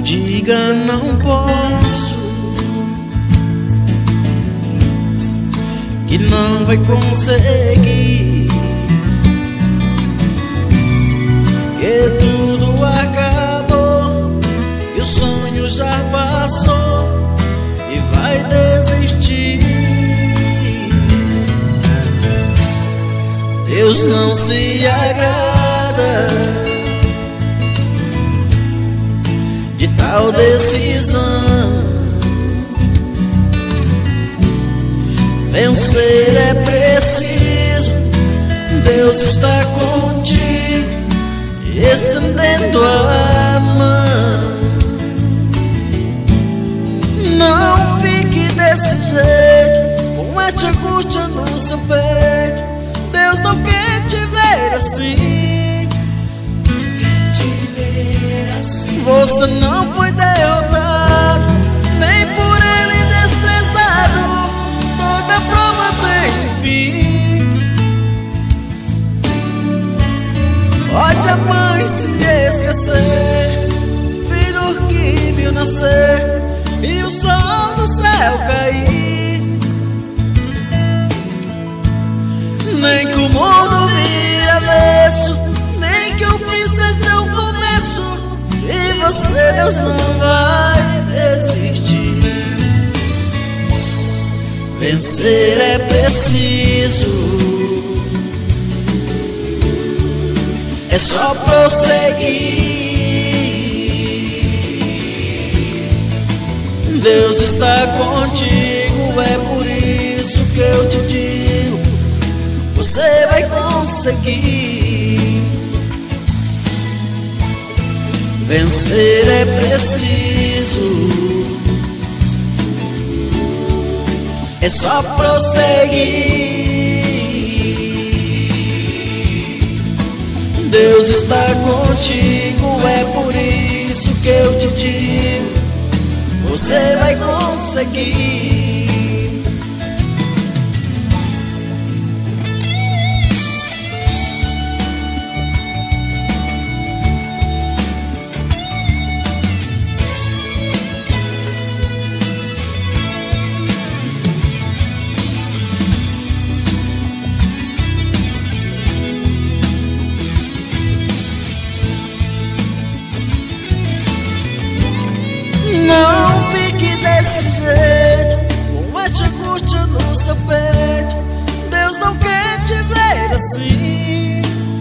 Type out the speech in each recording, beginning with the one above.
diga não posso, que não vai conseguir, que tudo acabou e o sonho já passou e vai desistir. Deus não se agrada de tal decisão. Vencer é preciso, Deus está contigo, estendendo a mão. Não fique desse jeito, com esta angústia no seu peito. Deus não quer te ver assim. Você não foi derrotado, nem por ele desprezado. Toda prova tem fim. Pode a mãe se esquecer, filho que viu nascer e o sol do céu cair. Nem que o mundo vire avesso, nem que o fim seja o começo, e você, Deus, não vai desistir. Vencer é preciso, é só prosseguir. Deus está contigo, é por isso que eu te digo, você vai conseguir. Vencer é preciso, é só prosseguir. Deus está contigo, é por isso que eu te digo, você vai conseguir. Não fique desse jeito, com esta angústia no seu peito. Deus não quer te ver assim.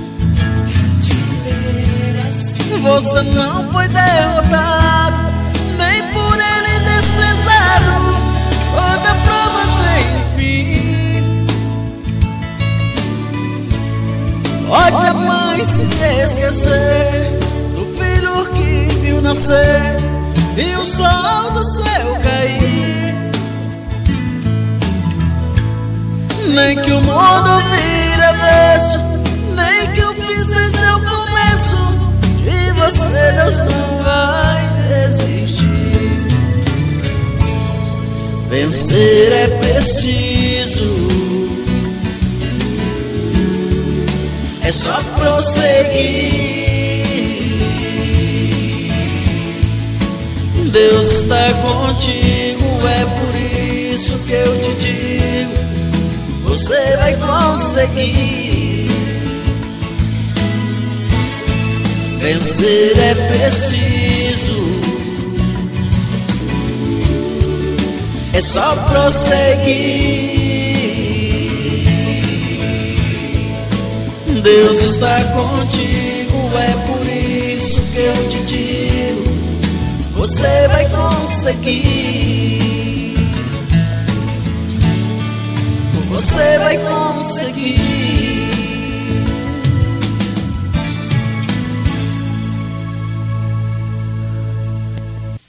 Você não foi derrotado, nem por ele desprezado. Toda prova tem fim. Pode a mãe se esquecer do filho que viu nascer e o sol do céu cair. Nem que o mundo vire avesso, nem que o fim seja o começo, de você, Deus, não vai desistir. Vencer é preciso, é só prosseguir. Deus está contigo, é por isso que eu te digo, você vai conseguir. Vencer é preciso, é só prosseguir. Deus está contigo, é por isso que eu te digo, você vai conseguir.